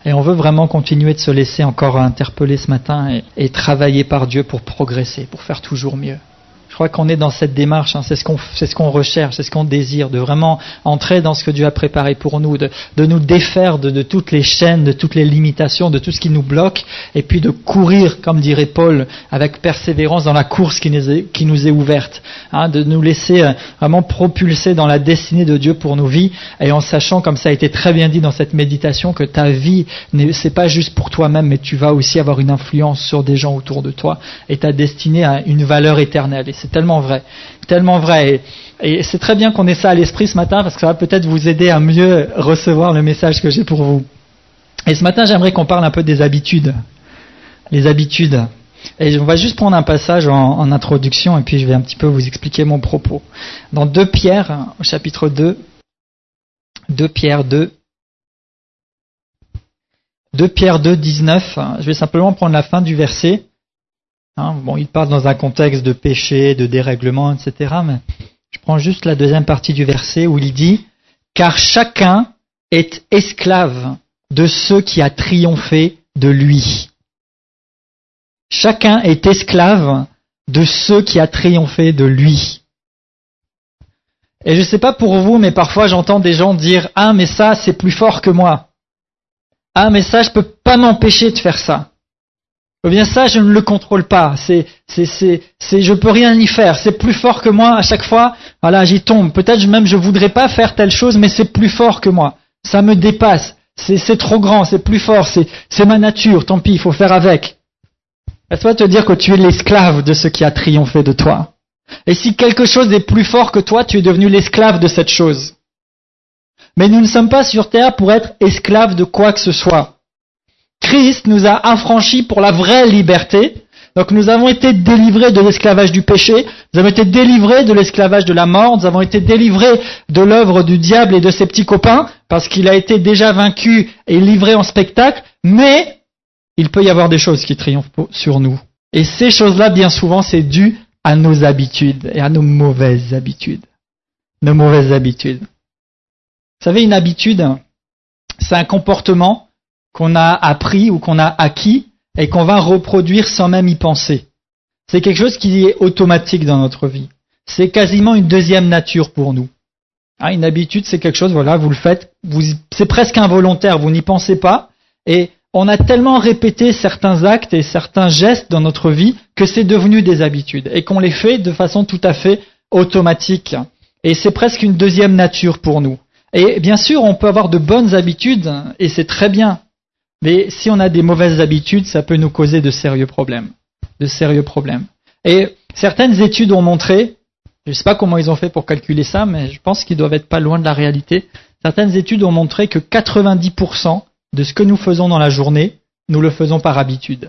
Et on veut vraiment continuer de se laisser encore interpeller ce matin et travailler par Dieu pour progresser, pour faire toujours mieux. Je crois qu'on est dans cette démarche, c'est ce qu'on recherche, c'est ce qu'on désire, de vraiment entrer dans ce que Dieu a préparé pour nous, de nous défaire de toutes les chaînes, de toutes les limitations, de tout ce qui nous bloque, et puis de courir, comme dirait Paul, avec persévérance dans la course qui nous est ouverte, de nous laisser vraiment propulser dans la destinée de Dieu pour nos vies, et en sachant, comme ça a été très bien dit dans cette méditation, que ta vie, c'est pas juste pour toi-même, mais tu vas aussi avoir une influence sur des gens autour de toi, et ta destinée a une valeur éternelle. Et c'est tellement vrai, tellement vrai. Et c'est très bien qu'on ait ça à l'esprit ce matin, parce que ça va peut-être vous aider à mieux recevoir le message que j'ai pour vous. Et ce matin, j'aimerais qu'on parle un peu des habitudes. Les habitudes. Et on va juste prendre un passage en introduction, et puis je vais un petit peu vous expliquer mon propos. Dans 2 Pierre, au chapitre 2, 2 Pierre 2, 2 Pierre 2, 19, je vais simplement prendre la fin du verset. Il parle dans un contexte de péché, de dérèglement, etc. Mais je prends juste la deuxième partie du verset où il dit « Car chacun est esclave de ceux qui a triomphé de lui. » Chacun est esclave de ceux qui a triomphé de lui. Et je ne sais pas pour vous, mais parfois j'entends des gens dire « Ah, mais ça, c'est plus fort que moi. Ah, mais ça, je ne peux pas m'empêcher de faire ça. » Ou bien ça, je ne le contrôle pas. Je peux rien y faire. C'est plus fort que moi. À chaque fois, voilà, j'y tombe. Peut-être même je voudrais pas faire telle chose, mais c'est plus fort que moi. Ça me dépasse. C'est trop grand. C'est plus fort. C'est ma nature. Tant pis, il faut faire avec. Laisse-moi te dire que tu es l'esclave de ce qui a triomphé de toi. Et si quelque chose est plus fort que toi, tu es devenu l'esclave de cette chose. Mais nous ne sommes pas sur terre pour être esclaves de quoi que ce soit. Christ nous a affranchis pour la vraie liberté. Donc nous avons été délivrés de l'esclavage du péché, nous avons été délivrés de l'esclavage de la mort, nous avons été délivrés de l'œuvre du diable et de ses petits copains, parce qu'il a été déjà vaincu et livré en spectacle, mais il peut y avoir des choses qui triomphent sur nous. Et ces choses-là, bien souvent, c'est dû à nos habitudes et à nos mauvaises habitudes. Nos mauvaises habitudes. Vous savez, une habitude, c'est un comportement qu'on a appris ou qu'on a acquis et qu'on va reproduire sans même y penser. C'est quelque chose qui est automatique dans notre vie. C'est quasiment une deuxième nature pour nous. Une habitude, c'est quelque chose, voilà, vous le faites, c'est presque involontaire, vous n'y pensez pas, et on a tellement répété certains actes et certains gestes dans notre vie que c'est devenu des habitudes, et qu'on les fait de façon tout à fait automatique. Et c'est presque une deuxième nature pour nous. Et bien sûr, on peut avoir de bonnes habitudes, et c'est très bien. Mais si on a des mauvaises habitudes, ça peut nous causer de sérieux problèmes. Et certaines études ont montré, je ne sais pas comment ils ont fait pour calculer ça, mais je pense qu'ils doivent être pas loin de la réalité. Certaines études ont montré que 90% de ce que nous faisons dans la journée, nous le faisons par habitude.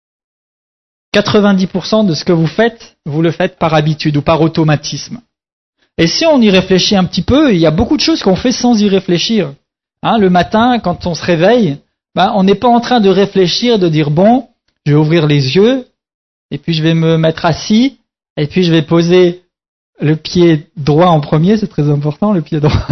90% de ce que vous le faites par habitude ou par automatisme. Et si on y réfléchit un petit peu, il y a beaucoup de choses qu'on fait sans y réfléchir. Le matin, quand on se réveille, on n'est pas en train de réfléchir, de dire bon, je vais ouvrir les yeux, et puis je vais me mettre assis, et puis je vais poser le pied droit en premier, c'est très important, le pied droit.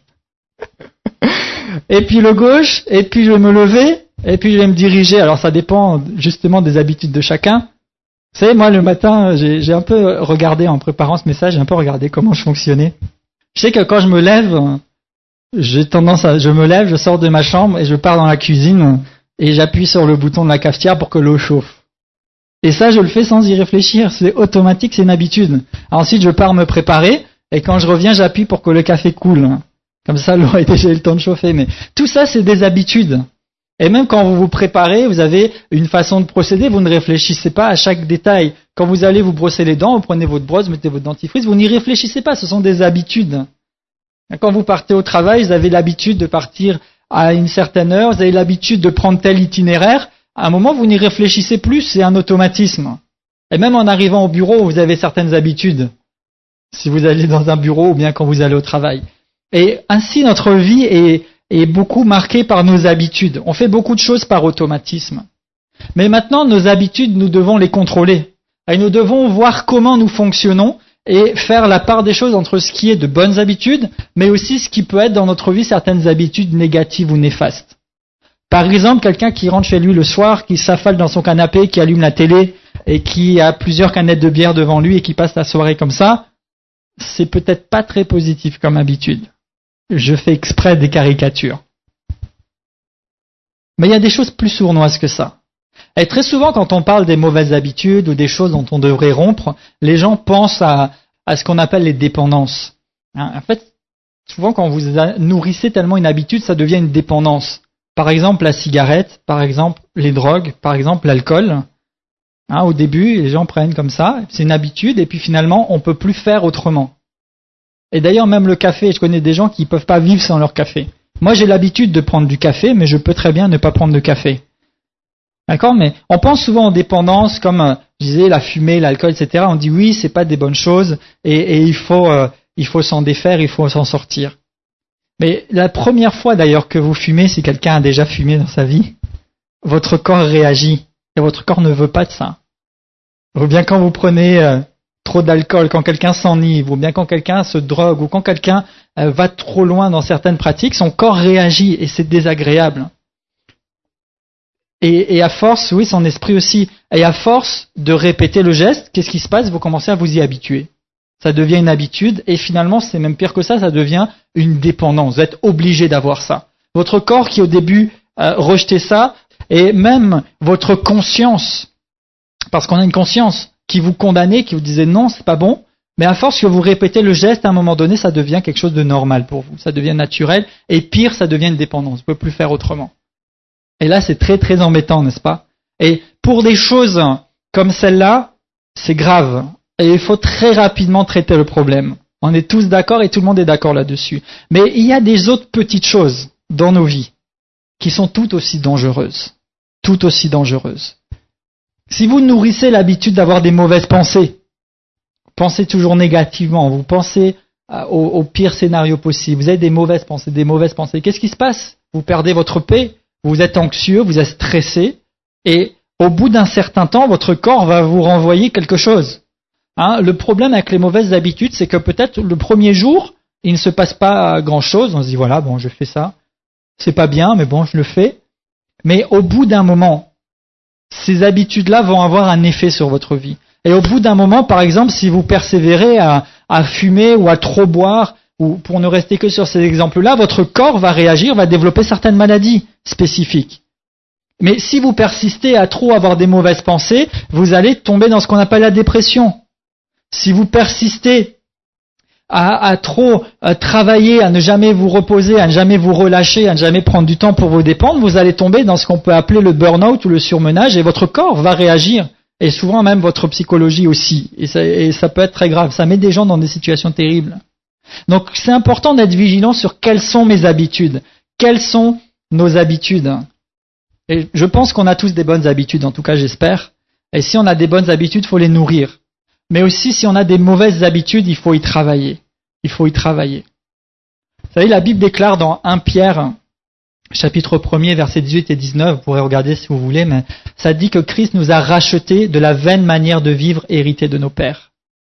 Et puis le gauche, et puis je vais me lever, et puis je vais me diriger. Alors ça dépend justement des habitudes de chacun. Vous savez, moi le matin, j'ai un peu regardé en préparant ce message, j'ai un peu regardé comment je fonctionnais. Je sais que quand je me lève, je me lève, je sors de ma chambre et je pars dans la cuisine et j'appuie sur le bouton de la cafetière pour que l'eau chauffe. Et ça, je le fais sans y réfléchir, c'est automatique, c'est une habitude. Ensuite, je pars me préparer et quand je reviens, j'appuie pour que le café coule. Comme ça, l'eau a déjà eu le temps de chauffer. Mais tout ça, c'est des habitudes. Et même quand vous vous préparez, vous avez une façon de procéder, vous ne réfléchissez pas à chaque détail. Quand vous allez vous brosser les dents, vous prenez votre brosse, mettez votre dentifrice, vous n'y réfléchissez pas, ce sont des habitudes. Quand vous partez au travail, vous avez l'habitude de partir à une certaine heure, vous avez l'habitude de prendre tel itinéraire, à un moment vous n'y réfléchissez plus, c'est un automatisme. Et même en arrivant au bureau, vous avez certaines habitudes, si vous allez dans un bureau ou bien quand vous allez au travail. Et ainsi notre vie est beaucoup marquée par nos habitudes. On fait beaucoup de choses par automatisme. Mais maintenant, nos habitudes, nous devons les contrôler. Et nous devons voir comment nous fonctionnons et faire la part des choses entre ce qui est de bonnes habitudes, mais aussi ce qui peut être dans notre vie certaines habitudes négatives ou néfastes. Par exemple, quelqu'un qui rentre chez lui le soir, qui s'affale dans son canapé, qui allume la télé et qui a plusieurs canettes de bière devant lui et qui passe la soirée comme ça, c'est peut-être pas très positif comme habitude. Je fais exprès des caricatures. Mais il y a des choses plus sournoises que ça. Et très souvent, quand on parle des mauvaises habitudes ou des choses dont on devrait rompre, les gens pensent à ce qu'on appelle les dépendances. En fait, souvent quand vous nourrissez tellement une habitude, ça devient une dépendance. Par exemple, la cigarette, par exemple, les drogues, par exemple, l'alcool. Au début, les gens prennent comme ça, c'est une habitude, et puis finalement, on ne peut plus faire autrement. Et d'ailleurs, même le café, je connais des gens qui ne peuvent pas vivre sans leur café. Moi, j'ai l'habitude de prendre du café, mais je peux très bien ne pas prendre de café. D'accord? Mais on pense souvent aux dépendances, comme je disais, la fumée, l'alcool, etc. On dit oui, c'est pas des bonnes choses, et il faut s'en défaire, il faut s'en sortir. Mais la première fois d'ailleurs que vous fumez, si quelqu'un a déjà fumé dans sa vie, votre corps réagit. Et votre corps ne veut pas de ça. Ou bien quand vous prenez trop d'alcool, quand quelqu'un s'enivre, ou bien quand quelqu'un se drogue, ou quand quelqu'un va trop loin dans certaines pratiques, son corps réagit et c'est désagréable. Et à force, oui, son esprit aussi, et à force de répéter le geste, qu'est-ce qui se passe? Vous commencez à vous y habituer. Ça devient une habitude, et finalement, c'est même pire que ça devient une dépendance. Vous êtes obligé d'avoir ça. Votre corps qui au début rejetait ça, et même votre conscience, parce qu'on a une conscience qui vous condamnait, qui vous disait non, c'est pas bon, mais à force que vous répétez le geste, à un moment donné, ça devient quelque chose de normal pour vous, ça devient naturel, et pire, ça devient une dépendance, vous ne pouvez plus faire autrement. Et là, c'est très très embêtant, n'est-ce pas? Et pour des choses comme celle-là, c'est grave, et il faut très rapidement traiter le problème. On est tous d'accord et tout le monde est d'accord là-dessus. Mais il y a des autres petites choses dans nos vies qui sont tout aussi dangereuses. Tout aussi dangereuses. Si vous nourrissez l'habitude d'avoir des mauvaises pensées, pensez toujours négativement, vous pensez au pire scénario possible, vous avez des mauvaises pensées, qu'est-ce qui se passe? Vous perdez votre paix, vous êtes anxieux, vous êtes stressé, et au bout d'un certain temps, votre corps va vous renvoyer quelque chose. Le problème avec les mauvaises habitudes, c'est que peut-être le premier jour, il ne se passe pas grand-chose, on se dit voilà, bon, je fais ça, c'est pas bien, mais bon, je le fais. Mais au bout d'un moment, ces habitudes-là vont avoir un effet sur votre vie. Et au bout d'un moment, par exemple, si vous persévérez à fumer ou à trop boire, ou pour ne rester que sur ces exemples-là, votre corps va réagir, va développer certaines maladies spécifiques. Mais si vous persistez à trop avoir des mauvaises pensées, vous allez tomber dans ce qu'on appelle la dépression. Si vous persistez à trop travailler, à ne jamais vous reposer, à ne jamais vous relâcher, à ne jamais prendre du temps pour vous détendre, vous allez tomber dans ce qu'on peut appeler le burn-out ou le surmenage, et votre corps va réagir, et souvent même votre psychologie aussi, et ça peut être très grave, ça met des gens dans des situations terribles. Donc c'est important d'être vigilant sur quelles sont mes habitudes, quelles sont nos habitudes. Et je pense qu'on a tous des bonnes habitudes, en tout cas j'espère, et si on a des bonnes habitudes, il faut les nourrir. Mais aussi, si on a des mauvaises habitudes, il faut y travailler. Il faut y travailler. Vous savez, la Bible déclare dans 1 Pierre, chapitre 1er, versets 18 et 19, vous pourrez regarder si vous voulez, mais ça dit que Christ nous a rachetés de la vaine manière de vivre héritée de nos pères.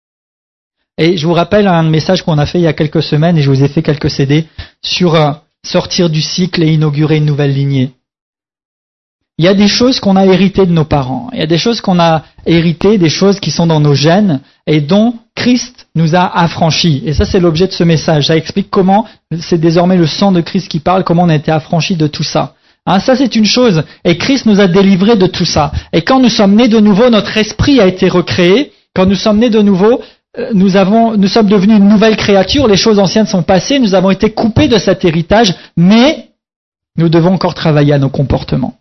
Et je vous rappelle un message qu'on a fait il y a quelques semaines, et je vous ai fait quelques CD, sur sortir du cycle et inaugurer une nouvelle lignée. Il y a des choses qu'on a héritées de nos parents. Il y a des choses qu'on a héritées, des choses qui sont dans nos gènes et dont Christ nous a affranchis. Et ça, c'est l'objet de ce message. Ça explique comment c'est désormais le sang de Christ qui parle, comment on a été affranchis de tout ça. Ça, c'est une chose. Et Christ nous a délivrés de tout ça. Et quand nous sommes nés de nouveau, notre esprit a été recréé. Quand nous sommes nés de nouveau, nous sommes devenus une nouvelle créature. Les choses anciennes sont passées. Nous avons été coupés de cet héritage. Mais nous devons encore travailler à nos comportements.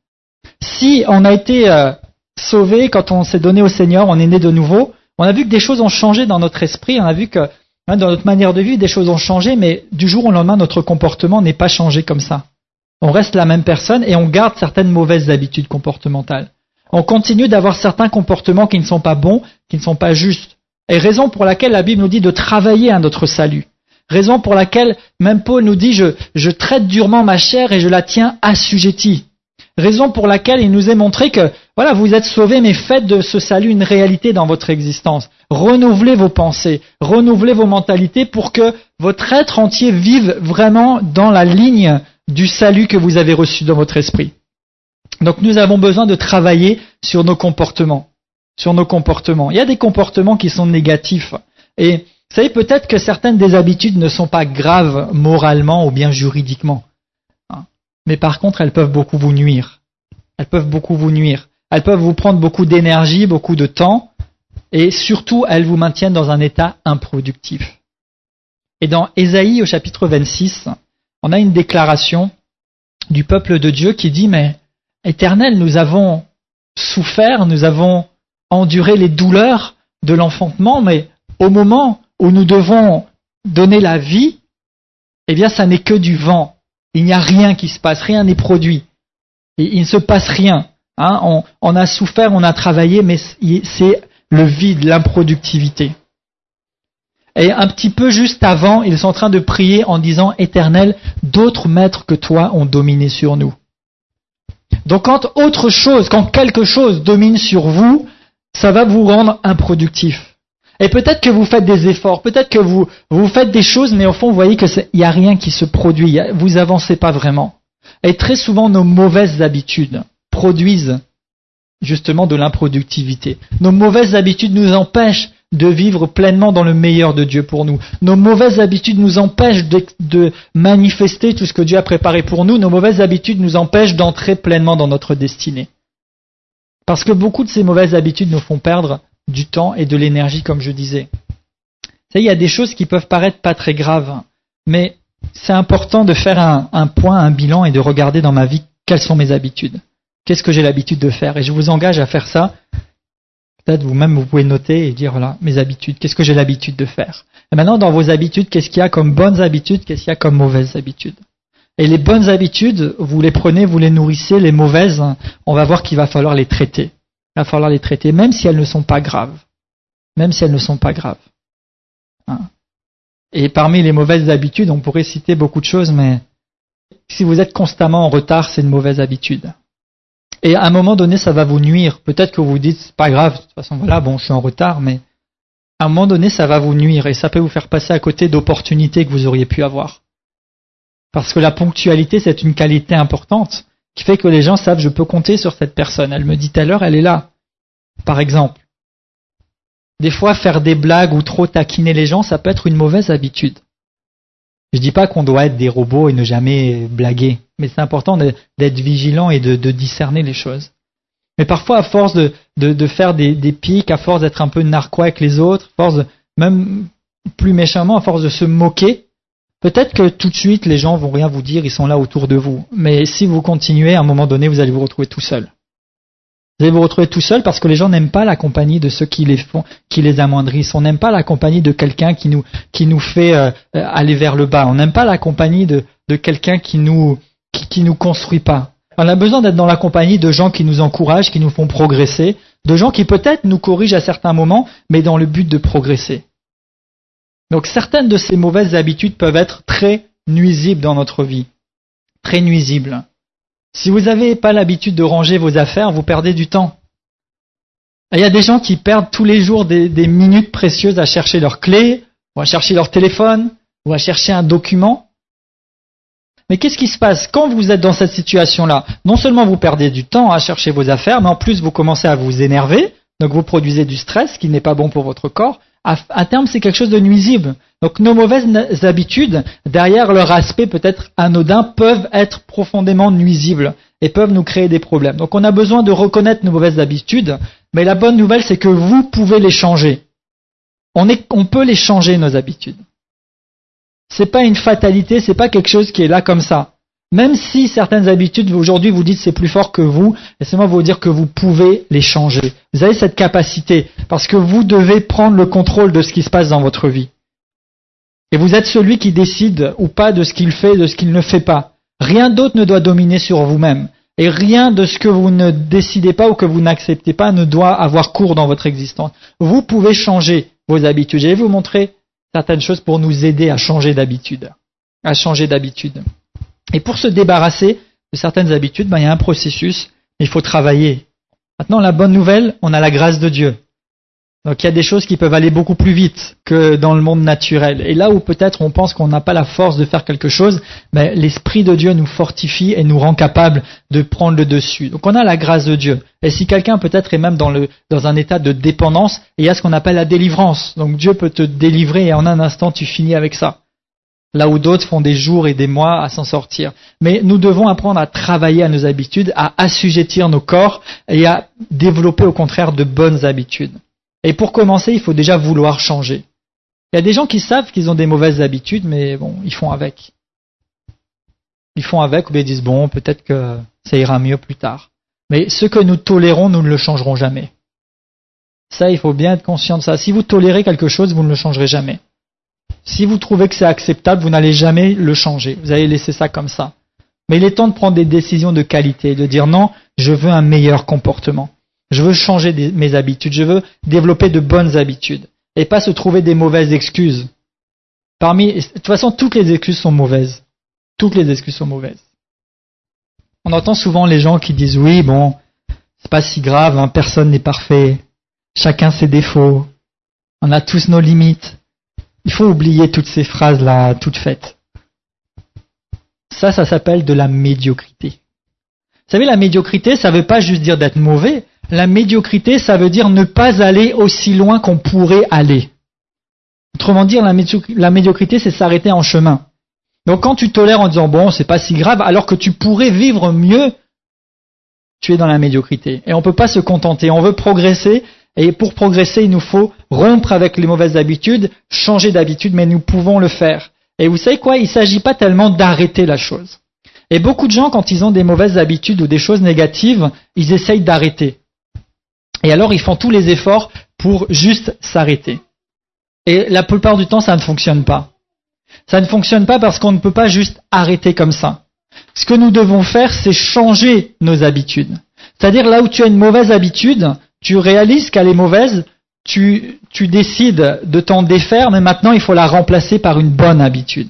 Si on a été sauvé quand on s'est donné au Seigneur, on est né de nouveau, on a vu que des choses ont changé dans notre esprit, on a vu que dans notre manière de vivre, des choses ont changé, mais du jour au lendemain, notre comportement n'est pas changé comme ça. On reste la même personne et on garde certaines mauvaises habitudes comportementales. On continue d'avoir certains comportements qui ne sont pas bons, qui ne sont pas justes. Et raison pour laquelle la Bible nous dit de travailler à notre salut. Raison pour laquelle même Paul nous dit je traite durement ma chair et je la tiens assujettie. Raison pour laquelle il nous est montré que, voilà, vous êtes sauvés, mais faites de ce salut une réalité dans votre existence. Renouvelez vos pensées, renouvelez vos mentalités pour que votre être entier vive vraiment dans la ligne du salut que vous avez reçu dans votre esprit. Donc nous avons besoin de travailler sur nos comportements. Il y a des comportements qui sont négatifs. Et vous savez, peut-être que certaines des habitudes ne sont pas graves moralement ou bien juridiquement. Mais par contre, elles peuvent beaucoup vous nuire. Elles peuvent vous prendre beaucoup d'énergie, beaucoup de temps. Et surtout, elles vous maintiennent dans un état improductif. Et dans Ésaïe au chapitre 26, on a une déclaration du peuple de Dieu qui dit « Mais Éternel, nous avons souffert, nous avons enduré les douleurs de l'enfantement, mais au moment où nous devons donner la vie, eh bien ça n'est que du vent. Il n'y a rien qui se passe, rien n'est produit. Et il ne se passe rien. On a souffert, on a travaillé, mais c'est le vide, l'improductivité. » Et un petit peu juste avant, ils sont en train de prier en disant « Éternel, d'autres maîtres que toi ont dominé sur nous. » Donc quand quelque chose domine sur vous, ça va vous rendre improductif. Et peut-être que vous faites des efforts, peut-être que vous faites des choses, mais au fond, vous voyez qu'il n'y a rien qui se produit, vous avancez pas vraiment. Et très souvent, nos mauvaises habitudes produisent justement de l'improductivité. Nos mauvaises habitudes nous empêchent de vivre pleinement dans le meilleur de Dieu pour nous. Nos mauvaises habitudes nous empêchent de manifester tout ce que Dieu a préparé pour nous. Nos mauvaises habitudes nous empêchent d'entrer pleinement dans notre destinée. Parce que beaucoup de ces mauvaises habitudes nous font perdre du temps et de l'énergie, comme je disais. Il y a des choses qui peuvent paraître pas très graves, mais c'est important de faire un point, un bilan et de regarder dans ma vie quelles sont mes habitudes. Qu'est-ce que j'ai l'habitude de faire? Et je vous engage à faire ça. Peut-être vous-même, vous pouvez noter et dire, voilà, mes habitudes, qu'est-ce que j'ai l'habitude de faire? Et maintenant, dans vos habitudes, qu'est-ce qu'il y a comme bonnes habitudes, qu'est-ce qu'il y a comme mauvaises habitudes? Et les bonnes habitudes, vous les prenez, vous les nourrissez, les mauvaises, on va voir qu'il va falloir les traiter. Il va falloir les traiter, même si elles ne sont pas graves. Et parmi les mauvaises habitudes, on pourrait citer beaucoup de choses, mais si vous êtes constamment en retard, c'est une mauvaise habitude. Et à un moment donné, ça va vous nuire. Peut-être que vous vous dites, c'est pas grave, de toute façon, voilà, bon, je suis en retard, mais à un moment donné, ça va vous nuire et ça peut vous faire passer à côté d'opportunités que vous auriez pu avoir. Parce que la ponctualité, c'est une qualité importante qui fait que les gens savent, je peux compter sur cette personne. Elle me dit telle heure, elle est là. Par exemple. Des fois, faire des blagues ou trop taquiner les gens, ça peut être une mauvaise habitude. Je dis pas qu'on doit être des robots et ne jamais blaguer, mais c'est important d'être vigilant et de discerner les choses. Mais parfois, à force de faire des pics, à force d'être un peu narquois avec les autres, à force même plus méchamment, à force de se moquer, peut-être que tout de suite, les gens vont rien vous dire, ils sont là autour de vous. Mais si vous continuez, à un moment donné, vous allez vous retrouver tout seul. Vous allez vous retrouver tout seul parce que les gens n'aiment pas la compagnie de ceux qui les font, qui les amoindrissent. On n'aime pas la compagnie de quelqu'un qui nous fait aller vers le bas. On n'aime pas la compagnie de quelqu'un qui nous construit pas. On a besoin d'être dans la compagnie de gens qui nous encouragent, qui nous font progresser, de gens qui peut-être nous corrigent à certains moments, mais dans le but de progresser. Donc certaines de ces mauvaises habitudes peuvent être très nuisibles dans notre vie. Très nuisibles. Si vous n'avez pas l'habitude de ranger vos affaires, vous perdez du temps. Il y a des gens qui perdent tous les jours des minutes précieuses à chercher leurs clés, ou à chercher leur téléphone, ou à chercher un document. Mais qu'est-ce qui se passe quand vous êtes dans cette situation-là? Non seulement vous perdez du temps à chercher vos affaires, mais en plus vous commencez à vous énerver, donc vous produisez du stress qui n'est pas bon pour votre corps. À terme, c'est quelque chose de nuisible. Donc nos mauvaises habitudes, derrière leur aspect peut-être anodin, peuvent être profondément nuisibles et peuvent nous créer des problèmes. Donc on a besoin de reconnaître nos mauvaises habitudes, mais la bonne nouvelle, c'est que vous pouvez les changer. On peut les changer, nos habitudes. C'est pas une fatalité, c'est pas quelque chose qui est là comme ça. Même si certaines habitudes, aujourd'hui, vous dites c'est plus fort que vous, laissez-moi vous dire que vous pouvez les changer. Vous avez cette capacité, parce que vous devez prendre le contrôle de ce qui se passe dans votre vie. Et vous êtes celui qui décide ou pas de ce qu'il fait, de ce qu'il ne fait pas. Rien d'autre ne doit dominer sur vous-même. Et rien de ce que vous ne décidez pas ou que vous n'acceptez pas ne doit avoir cours dans votre existence. Vous pouvez changer vos habitudes. Je vais vous montrer certaines choses pour nous aider à changer d'habitude. Et pour se débarrasser de certaines habitudes, il y a un processus, il faut travailler. Maintenant, la bonne nouvelle, on a la grâce de Dieu. Donc il y a des choses qui peuvent aller beaucoup plus vite que dans le monde naturel. Et là où peut-être on pense qu'on n'a pas la force de faire quelque chose, mais l'Esprit de Dieu nous fortifie et nous rend capables de prendre le dessus. Donc on a la grâce de Dieu. Et si quelqu'un peut-être est même dans un état de dépendance, il y a ce qu'on appelle la délivrance. Donc Dieu peut te délivrer et en un instant tu finis avec ça. Là où d'autres font des jours et des mois à s'en sortir. Mais nous devons apprendre à travailler à nos habitudes, à assujettir nos corps et à développer au contraire de bonnes habitudes. Et pour commencer, il faut déjà vouloir changer. Il y a des gens qui savent qu'ils ont des mauvaises habitudes, mais bon, ils font avec. Ils font avec, ou bien ils disent, bon, peut-être que ça ira mieux plus tard. Mais ce que nous tolérons, nous ne le changerons jamais. Ça, il faut bien être conscient de ça. Si vous tolérez quelque chose, vous ne le changerez jamais. Si vous trouvez que c'est acceptable, vous n'allez jamais le changer. Vous allez laisser ça comme ça. Mais il est temps de prendre des décisions de qualité, de dire non, je veux un meilleur comportement. Je veux changer mes habitudes, je veux développer de bonnes habitudes et pas se trouver des mauvaises excuses. De toute façon, toutes les excuses sont mauvaises. Toutes les excuses sont mauvaises. On entend souvent les gens qui disent oui, bon, c'est pas si grave, hein, personne n'est parfait, chacun ses défauts, on a tous nos limites. Il faut oublier toutes ces phrases-là, toutes faites. Ça s'appelle de la médiocrité. Vous savez, la médiocrité, ça ne veut pas juste dire d'être mauvais. La médiocrité, ça veut dire ne pas aller aussi loin qu'on pourrait aller. Autrement dire, la médiocrité, c'est s'arrêter en chemin. Donc quand tu tolères en disant, bon, c'est pas si grave, alors que tu pourrais vivre mieux, tu es dans la médiocrité. Et on ne peut pas se contenter, on veut progresser, et pour progresser, il nous faut rompre avec les mauvaises habitudes, changer d'habitude, mais nous pouvons le faire. Et vous savez quoi, il ne s'agit pas tellement d'arrêter la chose. Et beaucoup de gens, quand ils ont des mauvaises habitudes ou des choses négatives, ils essayent d'arrêter. Et alors, ils font tous les efforts pour juste s'arrêter. Et la plupart du temps, ça ne fonctionne pas. Ça ne fonctionne pas parce qu'on ne peut pas juste arrêter comme ça. Ce que nous devons faire, c'est changer nos habitudes. C'est-à-dire, là où tu as une mauvaise habitude, tu réalises qu'elle est mauvaise, tu décides de t'en défaire, mais maintenant, il faut la remplacer par une bonne habitude.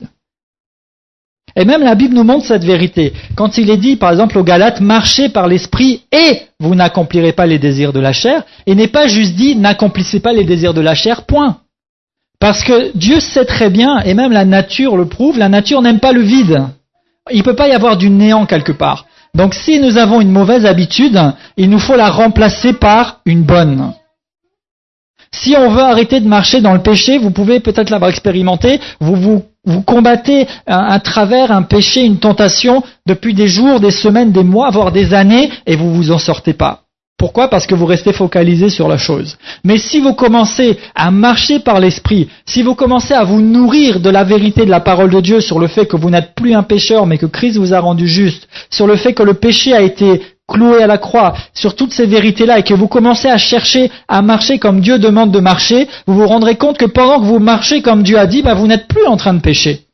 Et même la Bible nous montre cette vérité. Quand il est dit, par exemple, aux Galates, marchez par l'esprit et vous n'accomplirez pas les désirs de la chair, et n'est pas juste dit, n'accomplissez pas les désirs de la chair, point. Parce que Dieu sait très bien, et même la nature le prouve, la nature n'aime pas le vide. Il ne peut pas y avoir du néant quelque part. Donc si nous avons une mauvaise habitude, il nous faut la remplacer par une bonne. Si on veut arrêter de marcher dans le péché, vous pouvez peut-être l'avoir expérimenté, vous combattez un travers, un péché, une tentation depuis des jours, des semaines, des mois, voire des années, et vous vous en sortez pas. Pourquoi ? Parce que vous restez focalisé sur la chose. Mais si vous commencez à marcher par l'esprit, si vous commencez à vous nourrir de la vérité de la parole de Dieu sur le fait que vous n'êtes plus un pécheur, mais que Christ vous a rendu juste, sur le fait que le péché a été cloué à la croix, sur toutes ces vérités-là, et que vous commencez à chercher à marcher comme Dieu demande de marcher, vous vous rendrez compte que pendant que vous marchez comme Dieu a dit, vous n'êtes plus en train de pécher.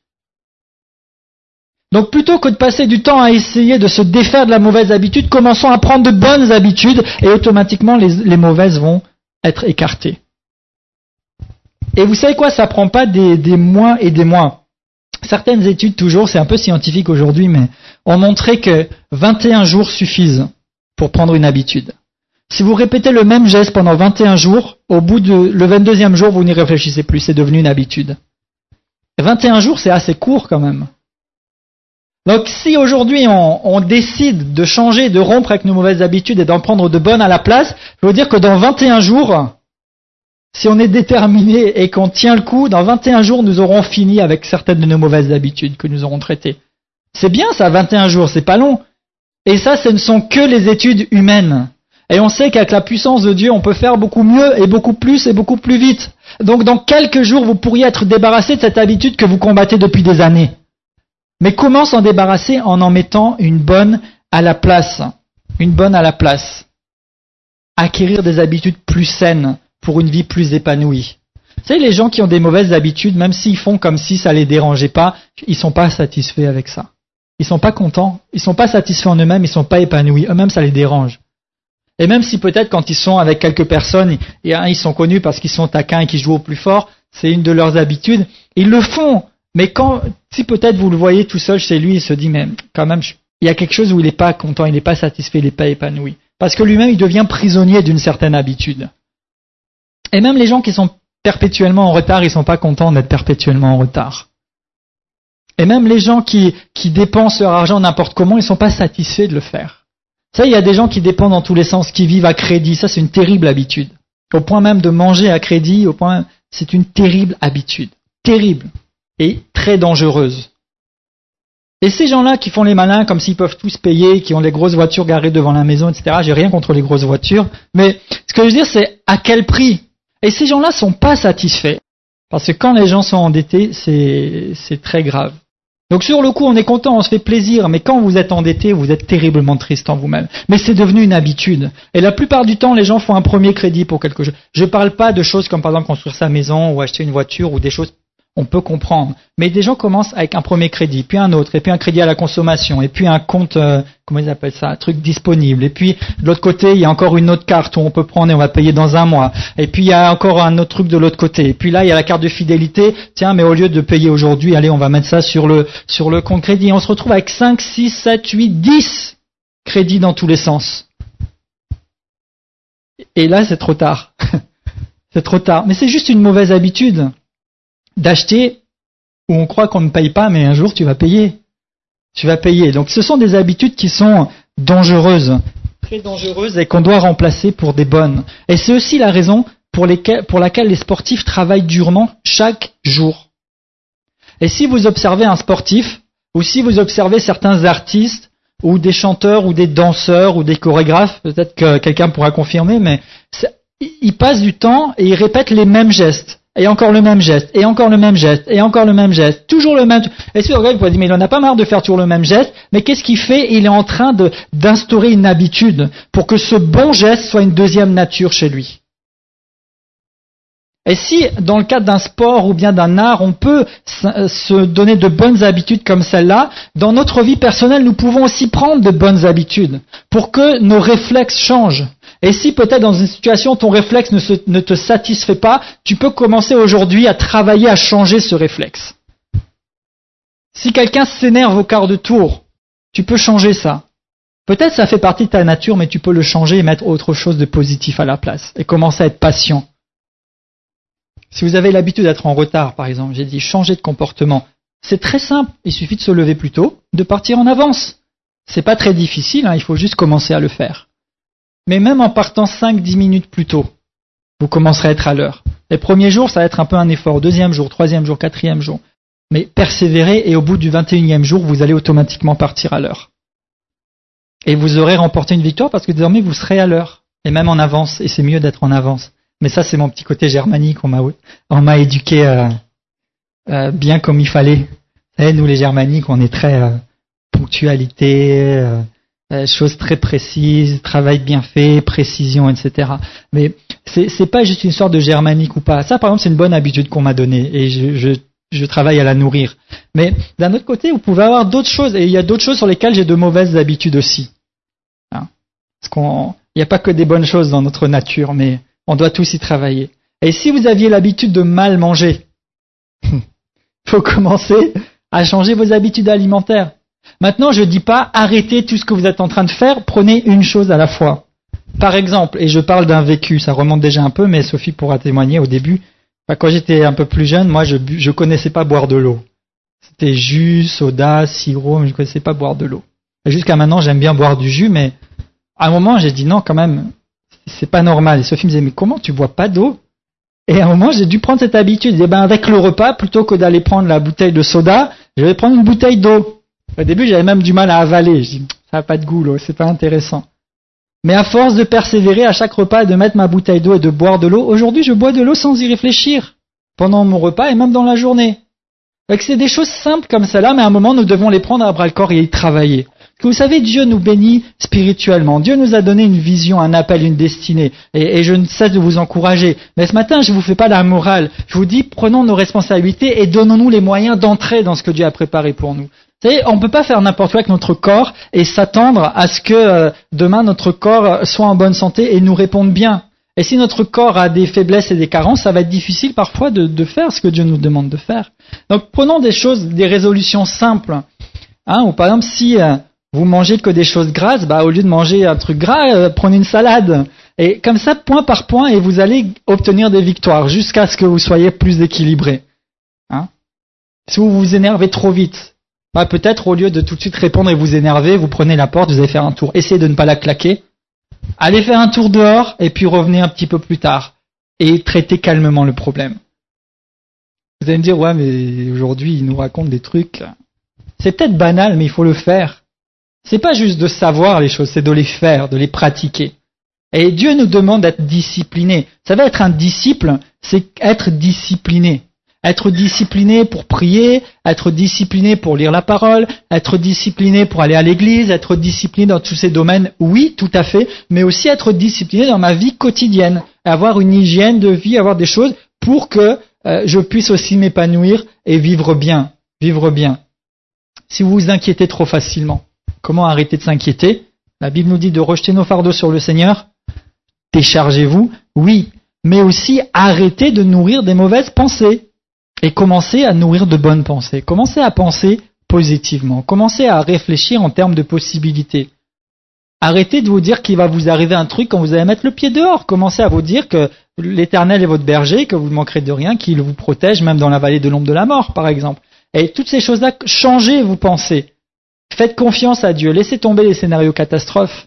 Donc plutôt que de passer du temps à essayer de se défaire de la mauvaise habitude, commençons à prendre de bonnes habitudes et automatiquement les mauvaises vont être écartées. Et vous savez quoi, ça prend pas des mois et des mois. Certaines études toujours, c'est un peu scientifique aujourd'hui, mais ont montré que 21 jours suffisent pour prendre une habitude. Si vous répétez le même geste pendant 21 jours, au bout le 22e jour, vous n'y réfléchissez plus, c'est devenu une habitude. 21 jours, c'est assez court quand même. Donc si aujourd'hui on décide de changer, de rompre avec nos mauvaises habitudes et d'en prendre de bonnes à la place, je veux dire que dans 21 jours, si on est déterminé et qu'on tient le coup, dans 21 jours, nous aurons fini avec certaines de nos mauvaises habitudes que nous aurons traitées. C'est bien ça, 21 jours, c'est pas long. Et ça, ce ne sont que les études humaines. Et on sait qu'avec la puissance de Dieu, on peut faire beaucoup mieux et beaucoup plus et beaucoup plus vite. Donc dans quelques jours, vous pourriez être débarrassé de cette habitude que vous combattez depuis des années. Mais comment s'en débarrasser en mettant une bonne à la place? Une bonne à la place. Acquérir des habitudes plus saines pour une vie plus épanouie. Vous savez, les gens qui ont des mauvaises habitudes, même s'ils font comme si ça les dérangeait pas, ils sont pas satisfaits avec ça. Ils sont pas contents, ils sont pas satisfaits en eux-mêmes, ils sont pas épanouis. Eux-mêmes, ça les dérange. Et même si peut-être quand ils sont avec quelques personnes, et ils sont connus parce qu'ils sont taquins et qu'ils jouent au plus fort, c'est une de leurs habitudes, ils le font. Mais si peut-être vous le voyez tout seul chez lui, il se dit, mais quand même, il y a quelque chose où il n'est pas content, il n'est pas satisfait, il n'est pas épanoui. Parce que lui-même, il devient prisonnier d'une certaine habitude. Et même les gens qui sont perpétuellement en retard, ils sont pas contents d'être perpétuellement en retard. Et même les gens qui dépensent leur argent n'importe comment, ils sont pas satisfaits de le faire. Ça, il y a des gens qui dépendent dans tous les sens, qui vivent à crédit. Ça, c'est une terrible habitude. Au point même de manger à crédit, c'est une terrible habitude. Terrible. Et très dangereuse. Et ces gens-là qui font les malins comme s'ils peuvent tous payer, qui ont les grosses voitures garées devant la maison, etc. J'ai rien contre les grosses voitures. Mais ce que je veux dire, c'est à quel prix? Et ces gens-là sont pas satisfaits. Parce que quand les gens sont endettés, c'est très grave. Donc sur le coup, on est content, on se fait plaisir, mais quand vous êtes endetté, vous êtes terriblement triste en vous-même. Mais c'est devenu une habitude. Et la plupart du temps, les gens font un premier crédit pour quelque chose. Je ne parle pas de choses comme par exemple construire sa maison ou acheter une voiture ou des choses on peut comprendre. Mais des gens commencent avec un premier crédit, puis un autre, et puis un crédit à la consommation, et puis un compte, comment ils appellent ça, un truc disponible. Et puis de l'autre côté, il y a encore une autre carte où on peut prendre et on va payer dans un mois. Et puis il y a encore un autre truc de l'autre côté. Et puis là, il y a la carte de fidélité. Tiens, mais au lieu de payer aujourd'hui, allez, on va mettre ça sur le compte crédit. Et on se retrouve avec 5, 6, 7, 8, 10 crédits dans tous les sens. Et là, c'est trop tard. C'est trop tard. Mais c'est juste une mauvaise habitude d'acheter où on croit qu'on ne paye pas, mais un jour tu vas payer. Tu vas payer. Donc ce sont des habitudes qui sont dangereuses, très dangereuses et qu'on doit remplacer pour des bonnes. Et c'est aussi la raison pour laquelle les sportifs travaillent durement chaque jour. Et si vous observez un sportif, ou si vous observez certains artistes, ou des chanteurs, ou des danseurs, ou des chorégraphes, peut-être que quelqu'un pourra confirmer, mais ils passent du temps et ils répètent les mêmes gestes. Et encore le même geste, et encore le même geste, et encore le même geste, toujours le même. Et si vous regardez, vous pouvez dire, mais il en a pas marre de faire toujours le même geste, mais qu'est-ce qu'il fait? Il est en train d'instaurer une habitude pour que ce bon geste soit une deuxième nature chez lui. Et si, dans le cadre d'un sport ou bien d'un art, on peut se donner de bonnes habitudes comme celle-là, dans notre vie personnelle, nous pouvons aussi prendre de bonnes habitudes pour que nos réflexes changent. Et si peut-être dans une situation, ton réflexe ne te satisfait pas, tu peux commencer aujourd'hui à travailler à changer ce réflexe. Si quelqu'un s'énerve au quart de tour, tu peux changer ça. Peut-être ça fait partie de ta nature, mais tu peux le changer et mettre autre chose de positif à la place. Et commencer à être patient. Si vous avez l'habitude d'être en retard, par exemple, j'ai dit changer de comportement. C'est très simple, il suffit de se lever plus tôt, de partir en avance. C'est pas très difficile, il faut juste commencer à le faire. Mais même en partant 5-10 minutes plus tôt, vous commencerez à être à l'heure. Les premiers jours, ça va être un peu un effort. Deuxième jour, troisième jour, quatrième jour. Mais persévérez et au bout du 21e jour, vous allez automatiquement partir à l'heure. Et vous aurez remporté une victoire parce que désormais, vous serez à l'heure. Et même en avance. Et c'est mieux d'être en avance. Mais ça, c'est mon petit côté germanique. On m'a éduqué bien comme il fallait. Vous savez, nous, les germaniques, on est très ponctualité, choses très précises, travail bien fait, précision, etc. Mais c'est pas juste une sorte de germanique ou pas. Ça, par exemple, c'est une bonne habitude qu'on m'a donnée et je travaille à la nourrir. Mais d'un autre côté, vous pouvez avoir d'autres choses et il y a d'autres choses sur lesquelles j'ai de mauvaises habitudes aussi. Parce qu'il n'y a pas que des bonnes choses dans notre nature, mais on doit tous y travailler. Et si vous aviez l'habitude de mal manger, il faut commencer à changer vos habitudes alimentaires. Maintenant, je ne dis pas arrêtez tout ce que vous êtes en train de faire, prenez une chose à la fois. Par exemple, et je parle d'un vécu, ça remonte déjà un peu, mais Sophie pourra témoigner au début. Quand j'étais un peu plus jeune, moi, je connaissais pas boire de l'eau. C'était jus, soda, sirop, mais je connaissais pas boire de l'eau. Et jusqu'à maintenant, j'aime bien boire du jus, mais à un moment, j'ai dit non, quand même, c'est pas normal. Et Sophie me disait, mais comment tu bois pas d'eau? Et à un moment, j'ai dû prendre cette habitude. Et avec le repas, plutôt que d'aller prendre la bouteille de soda, je vais prendre une bouteille d'eau. Au début, j'avais même du mal à avaler. Je dis, ça n'a pas de goût, l'eau, c'est pas intéressant. Mais à force de persévérer à chaque repas et de mettre ma bouteille d'eau et de boire de l'eau, aujourd'hui, je bois de l'eau sans y réfléchir. Pendant mon repas et même dans la journée. Donc c'est des choses simples comme cela, mais à un moment, nous devons les prendre à bras-le-corps et y travailler. Parce que vous savez, Dieu nous bénit spirituellement. Dieu nous a donné une vision, un appel, une destinée. Et je ne cesse de vous encourager. Mais ce matin, je ne vous fais pas la morale. Je vous dis, prenons nos responsabilités et donnons-nous les moyens d'entrer dans ce que Dieu a préparé pour nous. Vous savez, on ne peut pas faire n'importe quoi avec notre corps et s'attendre à ce que demain notre corps soit en bonne santé et nous réponde bien. Et si notre corps a des faiblesses et des carences, ça va être difficile parfois de faire ce que Dieu nous demande de faire. Donc prenons des choses, des résolutions simples. Ou par exemple, si Vous mangez que des choses grasses, au lieu de manger un truc gras, prenez une salade. Et comme ça, point par point, et vous allez obtenir des victoires jusqu'à ce que vous soyez plus équilibré. Si vous vous énervez trop vite, peut-être au lieu de tout de suite répondre et vous énerver, vous prenez la porte, vous allez faire un tour. Essayez de ne pas la claquer. Allez faire un tour dehors et puis revenez un petit peu plus tard et traitez calmement le problème. Vous allez me dire, ouais, mais aujourd'hui, il nous raconte des trucs. C'est peut-être banal, mais il faut le faire. C'est pas juste de savoir les choses, c'est de les faire, de les pratiquer. Et Dieu nous demande d'être disciplinés. Ça va être un disciple, c'est être discipliné. Être discipliné pour prier, être discipliné pour lire la parole, être discipliné pour aller à l'église, être discipliné dans tous ces domaines, oui, tout à fait, mais aussi être discipliné dans ma vie quotidienne, avoir une hygiène de vie, avoir des choses pour que je puisse aussi m'épanouir et vivre bien. Si vous vous inquiétez trop facilement, comment arrêter de s'inquiéter? La Bible nous dit de rejeter nos fardeaux sur le Seigneur. Déchargez-vous, oui, mais aussi arrêtez de nourrir des mauvaises pensées et commencez à nourrir de bonnes pensées. Commencez à penser positivement. Commencez à réfléchir en termes de possibilités. Arrêtez de vous dire qu'il va vous arriver un truc quand vous allez mettre le pied dehors. Commencez à vous dire que l'Éternel est votre berger, que vous ne manquerez de rien, qu'il vous protège même dans la vallée de l'ombre de la mort, par exemple. Et toutes ces choses-là, changez vos pensées. Faites confiance à Dieu. Laissez tomber les scénarios catastrophes.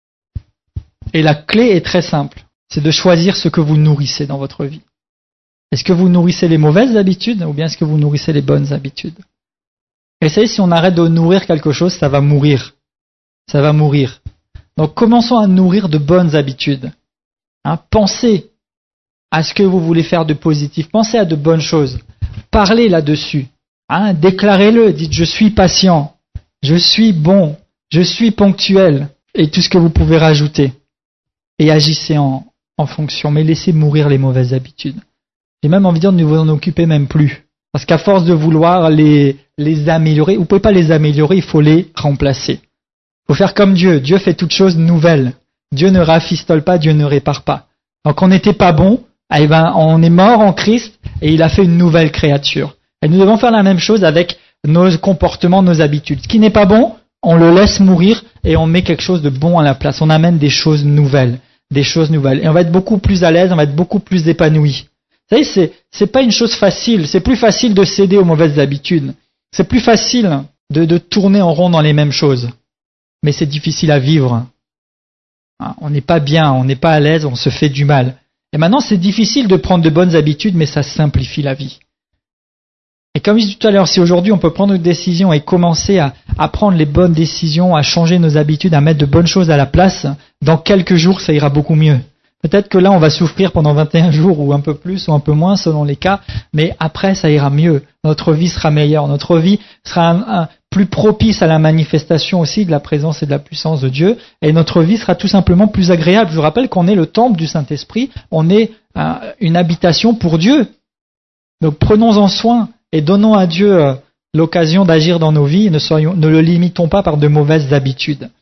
Et la clé est très simple. C'est de choisir ce que vous nourrissez dans votre vie. Est-ce que vous nourrissez les mauvaises habitudes ou bien est-ce que vous nourrissez les bonnes habitudes? Et vous savez, si on arrête de nourrir quelque chose, ça va mourir. Ça va mourir. Donc commençons à nourrir de bonnes habitudes. Pensez à ce que vous voulez faire de positif. Pensez à de bonnes choses. Parlez là-dessus. Déclarez-le. Dites, je suis patient. Je suis bon. Je suis ponctuel. Et tout ce que vous pouvez rajouter. Et agissez en fonction. Mais laissez mourir les mauvaises habitudes. J'ai même envie de dire, ne vous en occupez même plus. Parce qu'à force de vouloir les améliorer, vous ne pouvez pas les améliorer, il faut les remplacer. Il faut faire comme Dieu. Dieu fait toutes choses nouvelles. Dieu ne rafistole pas, Dieu ne répare pas. Donc on n'était pas bon, on est mort en Christ et il a fait une nouvelle créature. Et nous devons faire la même chose avec nos comportements, nos habitudes. Ce qui n'est pas bon, on le laisse mourir et on met quelque chose de bon à la place. On amène des choses nouvelles. Et on va être beaucoup plus à l'aise, on va être beaucoup plus épanoui. Vous savez, c'est pas une chose facile. C'est plus facile de céder aux mauvaises habitudes. C'est plus facile de tourner en rond dans les mêmes choses. Mais c'est difficile à vivre. On n'est pas bien, on n'est pas à l'aise, on se fait du mal. Et maintenant, c'est difficile de prendre de bonnes habitudes, mais ça simplifie la vie. Et comme je disais tout à l'heure, si aujourd'hui on peut prendre une décision et commencer à prendre les bonnes décisions, à changer nos habitudes, à mettre de bonnes choses à la place, dans quelques jours, ça ira beaucoup mieux. Peut-être que là, on va souffrir pendant 21 jours ou un peu plus ou un peu moins selon les cas, mais après, ça ira mieux. Notre vie sera meilleure. Notre vie sera plus propice à la manifestation aussi de la présence et de la puissance de Dieu. Et notre vie sera tout simplement plus agréable. Je vous rappelle qu'on est le temple du Saint-Esprit. On est une habitation pour Dieu. Donc prenons-en soin et donnons à Dieu l'occasion d'agir dans nos vies. Ne le limitons pas par de mauvaises habitudes.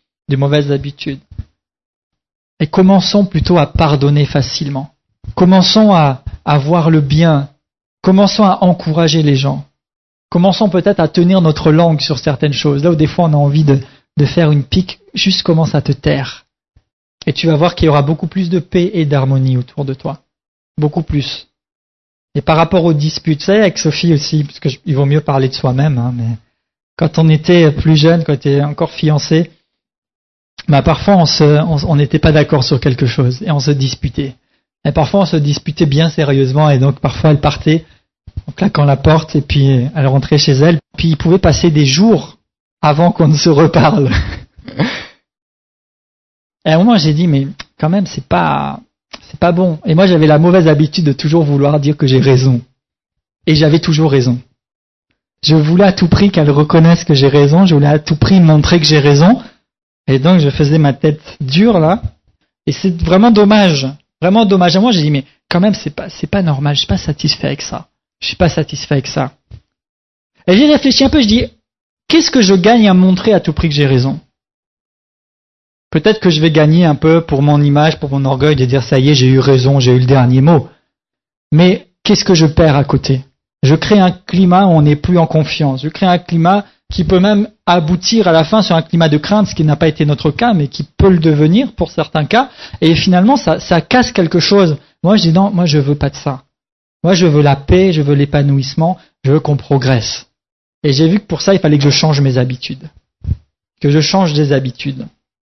Et commençons plutôt à pardonner facilement. Commençons à voir le bien. Commençons à encourager les gens. Commençons peut-être à tenir notre langue sur certaines choses. Là où des fois on a envie de faire une pique, juste commence à te taire. Et tu vas voir qu'il y aura beaucoup plus de paix et d'harmonie autour de toi. Beaucoup plus. Et par rapport aux disputes, vous savez, avec Sophie aussi, parce qu'il vaut mieux parler de soi-même, mais quand on était plus jeune, quand on était encore fiancé, parfois on n'était pas d'accord sur quelque chose et on se disputait. Et parfois on se disputait bien sérieusement et donc parfois elle partait en claquant la porte et puis elle rentrait chez elle. Puis il pouvait passer des jours avant qu'on ne se reparle. Et à un moment j'ai dit mais quand même c'est pas bon. Et moi j'avais la mauvaise habitude de toujours vouloir dire que j'ai raison. Et j'avais toujours raison. Je voulais à tout prix qu'elle reconnaisse que j'ai raison, je voulais à tout prix montrer que j'ai raison. Et donc, je faisais ma tête dure, là. Et c'est vraiment dommage. Vraiment dommage. À moi, j'ai dit, mais quand même, c'est pas normal. Je suis pas satisfait avec ça. Et j'ai réfléchi un peu, je dis, qu'est-ce que je gagne à montrer à tout prix que j'ai raison? Peut-être que je vais gagner un peu pour mon image, pour mon orgueil, de dire, ça y est, j'ai eu raison, j'ai eu le dernier mot. Mais qu'est-ce que je perds à côté? Je crée un climat où on n'est plus en confiance. Je crée un climat qui peut même aboutir à la fin sur un climat de crainte, ce qui n'a pas été notre cas, mais qui peut le devenir pour certains cas. Et finalement, ça casse quelque chose. Moi, je dis non, moi je veux pas de ça. Moi, je veux la paix, je veux l'épanouissement, je veux qu'on progresse. Et j'ai vu que pour ça, il fallait que je change mes habitudes. Que je change des habitudes.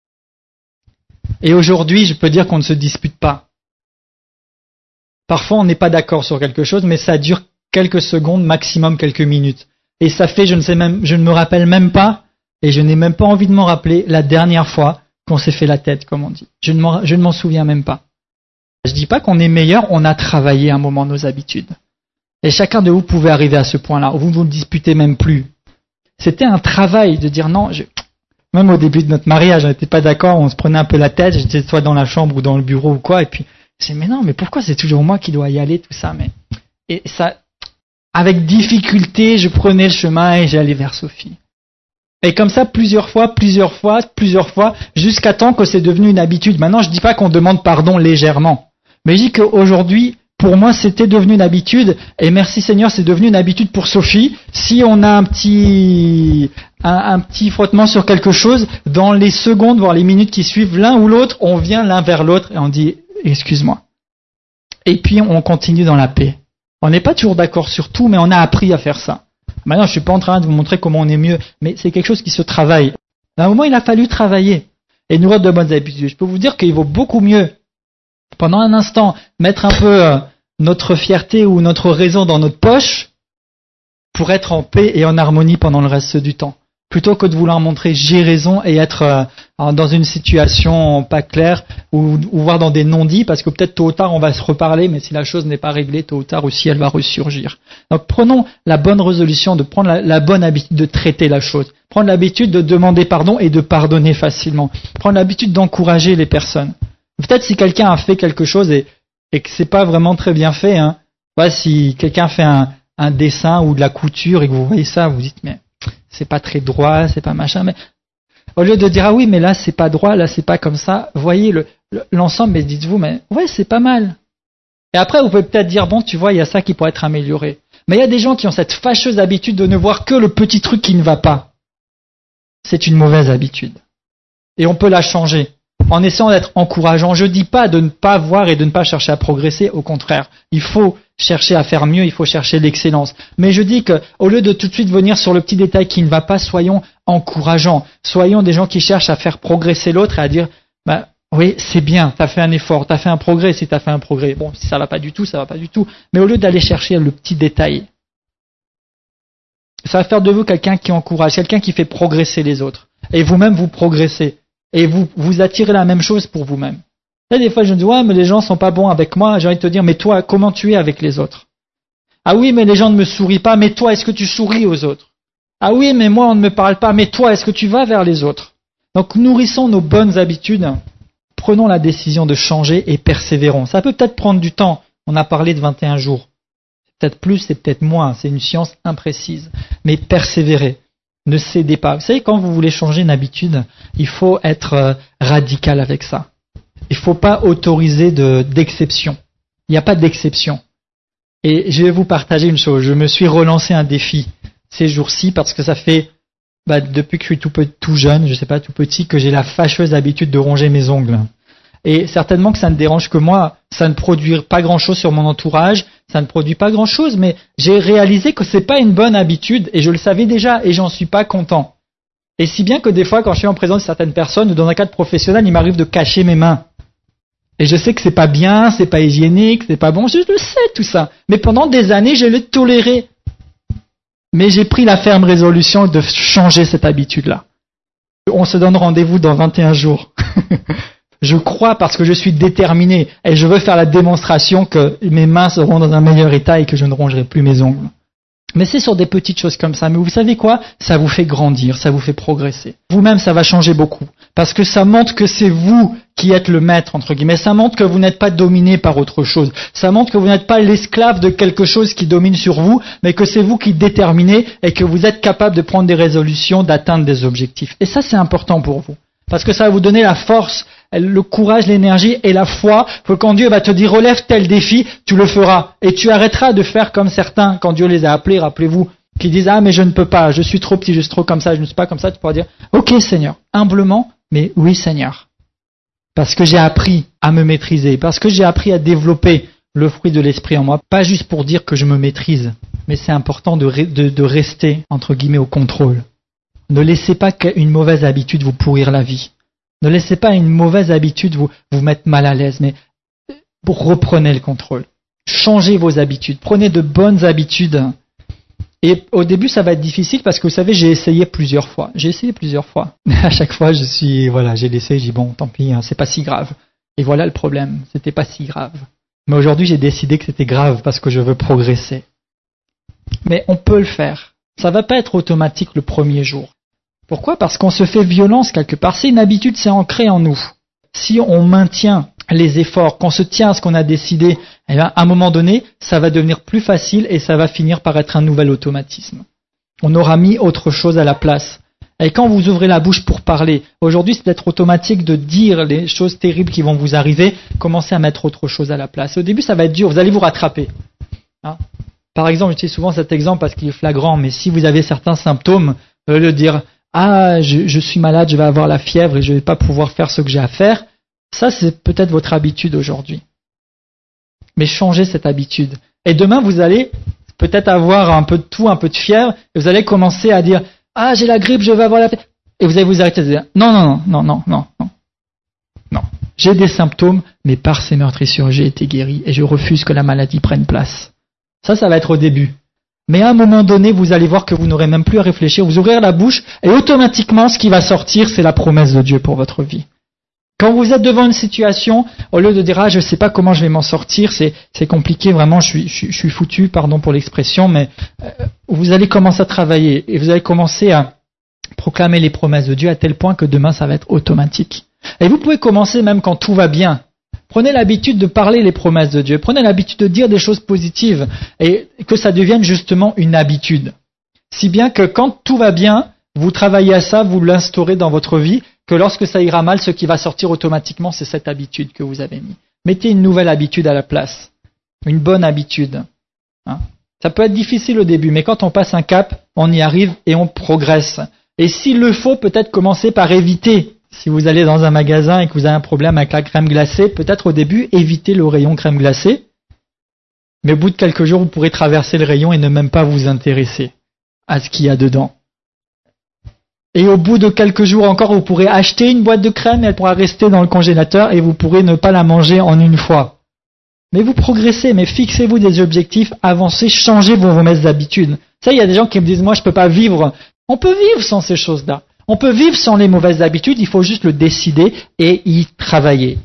Et aujourd'hui, je peux dire qu'on ne se dispute pas. Parfois, on n'est pas d'accord sur quelque chose, mais ça dure quelques secondes, maximum quelques minutes. Et ça fait, je ne me rappelle même pas, et je n'ai même pas envie de m'en rappeler, la dernière fois qu'on s'est fait la tête, comme on dit. Je ne m'en souviens même pas. Je dis pas qu'on est meilleur, on a travaillé un moment nos habitudes. Et chacun de vous pouvait arriver à ce point-là, où vous ne vous disputez même plus. C'était un travail de dire non, même au début de notre mariage, on n'était pas d'accord, on se prenait un peu la tête, j'étais soit dans la chambre ou dans le bureau ou quoi, et puis je disais, mais non, mais pourquoi c'est toujours moi qui dois y aller, tout ça, et ça, avec difficulté, je prenais le chemin et j'allais vers Sophie. Et comme ça, plusieurs fois, jusqu'à temps que c'est devenu une habitude. Maintenant, je dis pas qu'on demande pardon légèrement, mais je dis qu'aujourd'hui, pour moi, c'était devenu une habitude, et merci Seigneur, c'est devenu une habitude pour Sophie. Si on a un petit frottement sur quelque chose, dans les secondes, voire les minutes qui suivent, l'un ou l'autre, on vient l'un vers l'autre et on dit « excuse-moi ». Et puis, on continue dans la paix. On n'est pas toujours d'accord sur tout, mais on a appris à faire ça. Maintenant, je ne suis pas en train de vous montrer comment on est mieux, mais c'est quelque chose qui se travaille. À un moment, il a fallu travailler et nourrir de bonnes habitudes. Je peux vous dire qu'il vaut beaucoup mieux, pendant un instant, mettre un peu notre fierté ou notre raison dans notre poche pour être en paix et en harmonie pendant le reste du temps. Plutôt que de vouloir montrer j'ai raison et être dans une situation pas claire ou voir dans des non-dits, parce que peut-être tôt ou tard on va se reparler, mais si la chose n'est pas réglée, tôt ou tard aussi elle va ressurgir. Donc prenons la bonne résolution de prendre la bonne habitude de traiter la chose, prendre l'habitude de demander pardon et de pardonner facilement, prendre l'habitude d'encourager les personnes. Peut-être si quelqu'un a fait quelque chose et que c'est pas vraiment très bien fait, si quelqu'un fait un dessin ou de la couture et que vous voyez ça, vous dites mais c'est pas très droit, c'est pas machin, mais au lieu de dire ah oui mais là c'est pas droit, là c'est pas comme ça, voyez l'ensemble, mais dites-vous mais ouais c'est pas mal. Et après vous pouvez peut-être dire bon tu vois il y a ça qui pourrait être amélioré. Mais il y a des gens qui ont cette fâcheuse habitude de ne voir que le petit truc qui ne va pas. C'est une mauvaise habitude. Et on peut la changer en essayant d'être encourageant. Je dis pas de ne pas voir et de ne pas chercher à progresser, au contraire. Il faut chercher à faire mieux, il faut chercher l'excellence. Mais je dis que, au lieu de tout de suite venir sur le petit détail qui ne va pas, soyons encourageants. Soyons des gens qui cherchent à faire progresser l'autre et à dire, oui, c'est bien, t'as fait un effort, t'as fait un progrès si t'as fait un progrès. Bon, si ça va pas du tout, ça va pas du tout. Mais au lieu d'aller chercher le petit détail, ça va faire de vous quelqu'un qui encourage, quelqu'un qui fait progresser les autres. Et vous-même, vous progressez. Et vous attirez la même chose pour vous-même. Là, des fois, je me dis, ouais, mais les gens sont pas bons avec moi. J'ai envie de te dire, mais toi, comment tu es avec les autres? Ah oui, mais les gens ne me sourient pas. Mais toi, est-ce que tu souris aux autres? Ah oui, mais moi, on ne me parle pas. Mais toi, est-ce que tu vas vers les autres? Donc, nourrissons nos bonnes habitudes. Prenons la décision de changer et persévérons. Ça peut peut-être prendre du temps. On a parlé de 21 jours. C'est peut-être plus, c'est peut-être moins. C'est une science imprécise. Mais persévérez. Ne cédez pas. Vous savez, quand vous voulez changer une habitude, il faut être radical avec ça. Il ne faut pas autoriser d'exception. Il n'y a pas d'exception. Et je vais vous partager une chose. Je me suis relancé un défi ces jours-ci parce que ça fait, depuis que je suis tout jeune, je sais pas, tout petit, que j'ai la fâcheuse habitude de ronger mes ongles. Et certainement que ça ne dérange que moi, ça ne produit pas grand-chose sur mon entourage, ça ne produit pas grand-chose, mais j'ai réalisé que c'est pas une bonne habitude, et je le savais déjà, et j'en suis pas content. Et si bien que des fois, quand je suis en présence de certaines personnes, ou dans un cadre professionnel, il m'arrive de cacher mes mains. Et je sais que c'est pas bien, c'est pas hygiénique, c'est pas bon, je le sais tout ça. Mais pendant des années, je l'ai toléré. Mais j'ai pris la ferme résolution de changer cette habitude-là. On se donne rendez-vous dans 21 jours. Je crois parce que je suis déterminé et je veux faire la démonstration que mes mains seront dans un meilleur état et que je ne rongerai plus mes ongles. Mais c'est sur des petites choses comme ça. Mais vous savez quoi? Ça vous fait grandir, ça vous fait progresser. Vous-même, ça va changer beaucoup. Parce que ça montre que c'est vous qui êtes le maître, entre guillemets. Ça montre que vous n'êtes pas dominé par autre chose. Ça montre que vous n'êtes pas l'esclave de quelque chose qui domine sur vous, mais que c'est vous qui déterminez et que vous êtes capable de prendre des résolutions, d'atteindre des objectifs. Et ça, c'est important pour vous. Parce que ça va vous donner la force, le courage, l'énergie et la foi que quand Dieu va te dire relève tel défi, tu le feras. Et tu arrêteras de faire comme certains, quand Dieu les a appelés, rappelez-vous, qui disent « Ah, mais je ne peux pas, je suis trop petit, je suis trop comme ça, je ne suis pas comme ça », tu pourras dire « Ok Seigneur, humblement, mais oui Seigneur. Parce que j'ai appris à me maîtriser, parce que j'ai appris à développer le fruit de l'esprit en moi, pas juste pour dire que je me maîtrise, mais c'est important de rester, entre guillemets, au contrôle. Ne laissez pas qu'une mauvaise habitude vous pourrir la vie. Ne laissez pas une mauvaise habitude vous mettre mal à l'aise, mais reprenez le contrôle. Changez vos habitudes, prenez de bonnes habitudes. Et au début, ça va être difficile parce que vous savez, j'ai essayé plusieurs fois. À chaque fois, j'ai laissé, j'ai dit bon, tant pis, hein, c'est pas si grave. Et voilà le problème, c'était pas si grave. Mais aujourd'hui, j'ai décidé que c'était grave parce que je veux progresser. Mais on peut le faire. Ça va pas être automatique le premier jour. Pourquoi ? Parce qu'on se fait violence quelque part. C'est une habitude, c'est ancré en nous. Si on maintient les efforts, qu'on se tient à ce qu'on a décidé, eh bien, à un moment donné, ça va devenir plus facile et ça va finir par être un nouvel automatisme. On aura mis autre chose à la place. Et quand vous ouvrez la bouche pour parler, aujourd'hui c'est peut-être automatique de dire les choses terribles qui vont vous arriver, commencez à mettre autre chose à la place. Au début ça va être dur, vous allez vous rattraper. Hein ? Par exemple, j'utilise souvent cet exemple parce qu'il est flagrant, mais si vous avez certains symptômes, au lieu de dire « Ah, je suis malade, je vais avoir la fièvre et je ne vais pas pouvoir faire ce que j'ai à faire », ça, c'est peut-être votre habitude aujourd'hui. Mais changez cette habitude. Et demain, vous allez peut-être avoir un peu de tout, un peu de fièvre, et vous allez commencer à dire « Ah, j'ai la grippe, je vais avoir la fièvre ». Et vous allez vous arrêter de dire « Non. J'ai des symptômes, mais par ces meurtrissures, j'ai été guéri, et je refuse que la maladie prenne place. » Ça va être au début. Mais à un moment donné, vous allez voir que vous n'aurez même plus à réfléchir, vous ouvrir la bouche, et automatiquement, ce qui va sortir, c'est la promesse de Dieu pour votre vie. Quand vous êtes devant une situation, au lieu de dire « Ah, je ne sais pas comment je vais m'en sortir, c'est compliqué, vraiment, je suis foutu, pardon pour l'expression », mais vous allez commencer à travailler et vous allez commencer à proclamer les promesses de Dieu à tel point que demain, ça va être automatique. Et vous pouvez commencer même quand tout va bien. Prenez l'habitude de parler les promesses de Dieu, prenez l'habitude de dire des choses positives et que ça devienne justement une habitude. Si bien que quand tout va bien, vous travaillez à ça, vous l'instaurez dans votre vie, que lorsque ça ira mal, ce qui va sortir automatiquement, c'est cette habitude que vous avez mis. Mettez une nouvelle habitude à la place, une bonne habitude. Hein ? Ça peut être difficile au début, mais quand on passe un cap, on y arrive et on progresse. Et s'il le faut, peut-être commencer par éviter. Si vous allez dans un magasin et que vous avez un problème avec la crème glacée, peut-être au début, évitez le rayon crème glacée. Mais au bout de quelques jours, vous pourrez traverser le rayon et ne même pas vous intéresser à ce qu'il y a dedans. Et au bout de quelques jours encore, vous pourrez acheter une boîte de crème et elle pourra rester dans le congélateur et vous pourrez ne pas la manger en une fois. Mais vous progressez, mais fixez-vous des objectifs, avancez, changez vos mauvaises habitudes. Ça, il y a des gens qui me disent « Moi, je ne peux pas vivre ». On peut vivre sans ces choses-là. On peut vivre sans les mauvaises habitudes, il faut juste le décider et y travailler.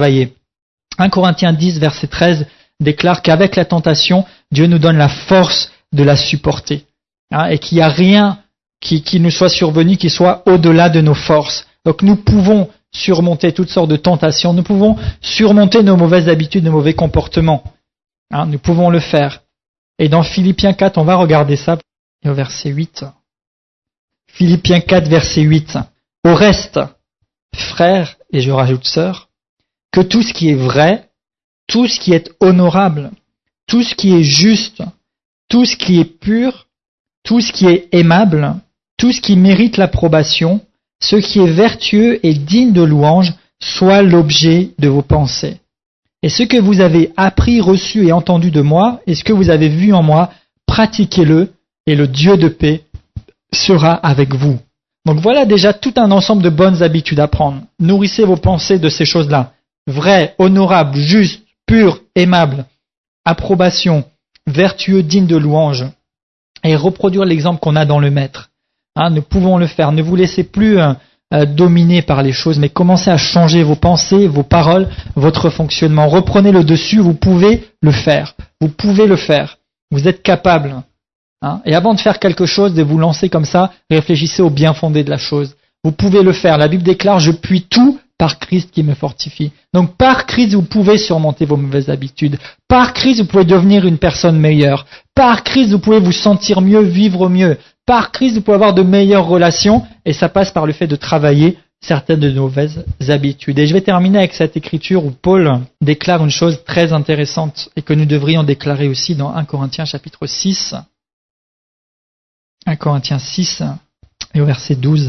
1 Corinthiens 10, verset 13 déclare qu'avec la tentation, Dieu nous donne la force de la supporter. Hein, et qu'il n'y a rien qui nous soit survenu qui soit au-delà de nos forces. Donc nous pouvons surmonter toutes sortes de tentations, nous pouvons surmonter nos mauvaises habitudes, nos mauvais comportements. Hein, nous pouvons le faire. Et dans Philippiens 4, on va regarder ça au verset 8. Philippiens 4, verset 8. Au reste, frères, et je rajoute sœurs, que tout ce qui est vrai, tout ce qui est honorable, tout ce qui est juste, tout ce qui est pur, tout ce qui est aimable, tout ce qui mérite l'approbation, ce qui est vertueux et digne de louange, soit l'objet de vos pensées. Et ce que vous avez appris, reçu et entendu de moi, et ce que vous avez vu en moi, pratiquez-le, et le Dieu de paix sera avec vous. Donc voilà déjà tout un ensemble de bonnes habitudes à prendre. Nourrissez vos pensées de ces choses-là. Vrai, honorable, juste, pur, aimable, approbation, vertueux, digne de louange. Et reproduire l'exemple qu'on a dans le Maître. Hein, nous pouvons le faire. Ne vous laissez plus dominer par les choses, mais commencez à changer vos pensées, vos paroles, votre fonctionnement. Reprenez le dessus, vous pouvez le faire. Vous pouvez le faire. Vous êtes capable. Hein, et avant de faire quelque chose, de vous lancer comme ça, réfléchissez au bien fondé de la chose. Vous pouvez le faire. La Bible déclare « Je puis tout par Christ qui me fortifie ». Donc par Christ, vous pouvez surmonter vos mauvaises habitudes. Par Christ, vous pouvez devenir une personne meilleure. Par Christ, vous pouvez vous sentir mieux, vivre mieux. Par Christ, vous pouvez avoir de meilleures relations. Et ça passe par le fait de travailler certaines de nos mauvaises habitudes. Et je vais terminer avec cette écriture où Paul déclare une chose très intéressante et que nous devrions déclarer aussi dans 1 Corinthiens chapitre 6. 1 Corinthiens 6 et au verset 12.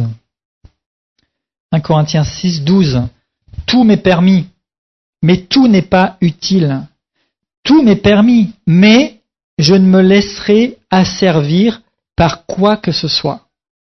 1 Corinthiens 6, 12. Tout m'est permis, mais tout n'est pas utile. Tout m'est permis, mais je ne me laisserai asservir par quoi que ce soit.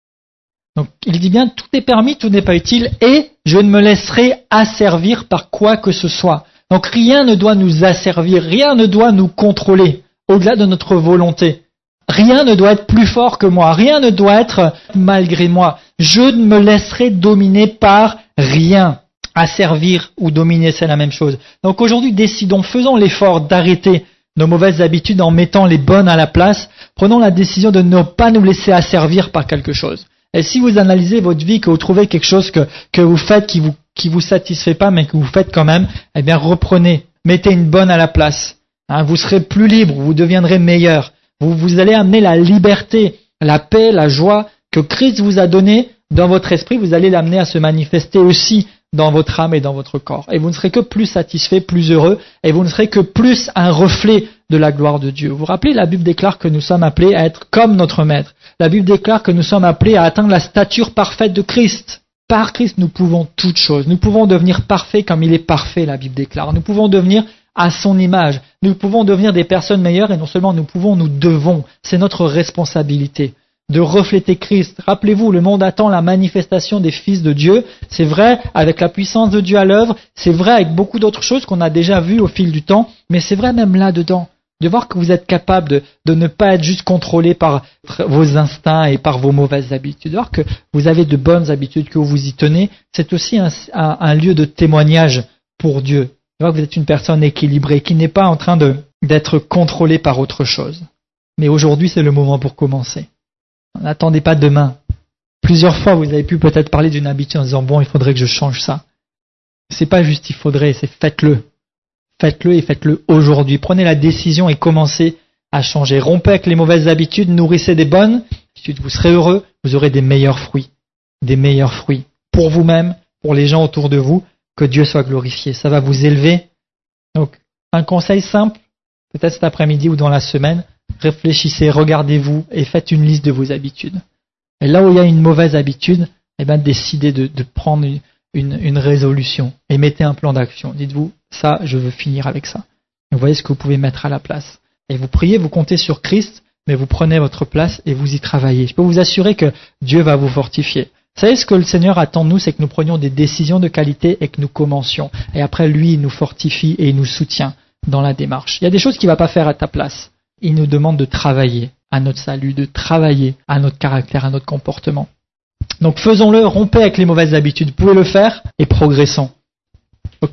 Donc il dit bien, tout est permis, tout n'est pas utile, et je ne me laisserai asservir par quoi que ce soit. Donc rien ne doit nous asservir, rien ne doit nous contrôler, au-delà de notre volonté. Rien ne doit être plus fort que moi, rien ne doit être malgré moi. Je ne me laisserai dominer par rien. Asservir ou dominer, c'est la même chose. Donc aujourd'hui, décidons, faisons l'effort d'arrêter nos mauvaises habitudes en mettant les bonnes à la place. Prenons la décision de ne pas nous laisser asservir par quelque chose. Et si vous analysez votre vie, que vous trouvez quelque chose que vous faites qui vous satisfait pas, mais que vous faites quand même, eh bien reprenez, mettez une bonne à la place. Vous serez plus libre, vous deviendrez meilleur. Vous allez amener la liberté, la paix, la joie que Christ vous a donnée dans votre esprit. Vous allez l'amener à se manifester aussi dans votre âme et dans votre corps. Et vous ne serez que plus satisfait, plus heureux, et vous ne serez que plus un reflet de la gloire de Dieu. Vous vous rappelez, la Bible déclare que nous sommes appelés à être comme notre Maître. La Bible déclare que nous sommes appelés à atteindre la stature parfaite de Christ. Par Christ, nous pouvons toutes choses. Nous pouvons devenir parfaits comme il est parfait, la Bible déclare. Nous pouvons devenir à son image. Nous pouvons devenir des personnes meilleures, et non seulement nous pouvons, nous devons. C'est notre responsabilité de refléter Christ. Rappelez-vous, le monde attend la manifestation des fils de Dieu. C'est vrai avec la puissance de Dieu à l'œuvre, c'est vrai avec beaucoup d'autres choses qu'on a déjà vues au fil du temps, mais c'est vrai même là-dedans. De voir que vous êtes capable de ne pas être juste contrôlé par vos instincts et par vos mauvaises habitudes. De voir que vous avez de bonnes habitudes, que vous vous y tenez, c'est aussi un lieu de témoignage pour Dieu. De voir que vous êtes une personne équilibrée, qui n'est pas en train d'être contrôlée par autre chose. Mais aujourd'hui, c'est le moment pour commencer. N'attendez pas demain. Plusieurs fois, vous avez pu peut-être parler d'une habitude en disant « Bon, il faudrait que je change ça ». C'est pas juste « il faudrait », c'est « faites-le ». Faites-le et faites-le aujourd'hui. Prenez la décision et commencez à changer. Rompez avec les mauvaises habitudes, nourrissez des bonnes habitudes. Vous serez heureux, vous aurez des meilleurs fruits. Des meilleurs fruits. Pour vous-même, pour les gens autour de vous, que Dieu soit glorifié. Ça va vous élever. Donc, un conseil simple, peut-être cet après-midi ou dans la semaine, réfléchissez, regardez-vous et faites une liste de vos habitudes. Et là où il y a une mauvaise habitude, eh bien, décidez de prendre une résolution et mettez un plan d'action. Dites-vous, ça, je veux finir avec ça. Et vous voyez ce que vous pouvez mettre à la place. Et vous priez, vous comptez sur Christ, mais vous prenez votre place et vous y travaillez. Je peux vous assurer que Dieu va vous fortifier. Vous savez, ce que le Seigneur attend de nous, c'est que nous prenions des décisions de qualité et que nous commencions. Et après, lui, il nous fortifie et il nous soutient dans la démarche. Il y a des choses qu'il ne va pas faire à ta place. Il nous demande de travailler à notre salut, de travailler à notre caractère, à notre comportement. Donc faisons-le, rompez avec les mauvaises habitudes. Vous pouvez le faire et progressons. Ok ?